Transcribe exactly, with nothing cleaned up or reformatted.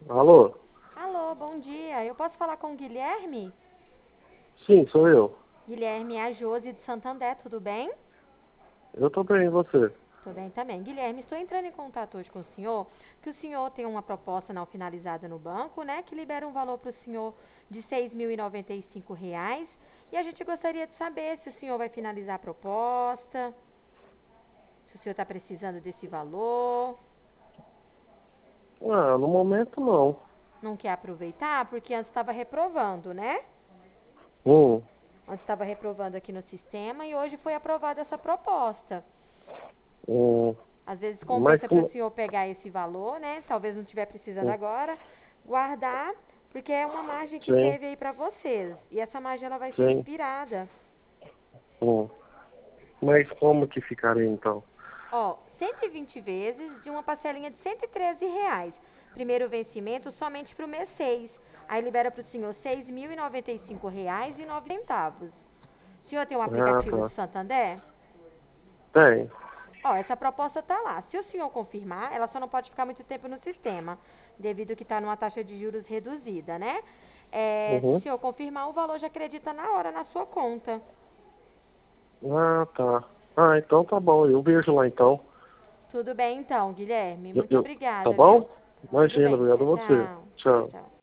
Alô? Alô, bom dia. Eu posso falar com o Guilherme? Sim, sou eu. Guilherme, é a Josi de Santander, tudo bem? Eu tô bem, e você? Tudo bem também. Guilherme, estou entrando em contato hoje com o senhor, que o senhor tem uma proposta não finalizada no banco, né, que libera um valor para o senhor de seis mil e noventa e cinco reais. E a gente gostaria de saber se o senhor vai finalizar a proposta, se o senhor está precisando desse valor, Ah, no momento não. não quer aproveitar, porque antes estava reprovando, né? Hum, Antes estava reprovando aqui no sistema e hoje foi aprovada essa proposta. hum, Às vezes mas compensa para o como... senhor pegar esse valor, né? Talvez não estiver precisando Hum, agora, guardar, porque é uma margem que sim, teve aí para vocês. E essa margem ela vai ser sim, expirada. hum. Mas como que ficaria então? Ó, cento e vinte vezes de uma parcelinha de cento e treze reais. Primeiro vencimento somente para o mês seis. Aí libera para o senhor seis mil e noventa e cinco reais e nove centavos. O senhor tem um Ah, aplicativo do tá. Santander? Tem. Ó, essa proposta está lá. Se o senhor confirmar, ela só não pode ficar muito tempo no sistema, devido que está numa taxa de juros reduzida, né? É, se o Uhum. senhor confirmar, o valor já acredita na hora na sua conta. Ah, tá. Ah, então tá bom. Eu vejo lá então. Tudo bem então, Guilherme. Eu, Muito eu... Tá obrigada, viu? bom? Tudo Imagina, bem. obrigado Tchau, a você. tchau. Tchau, Tchau. tchau.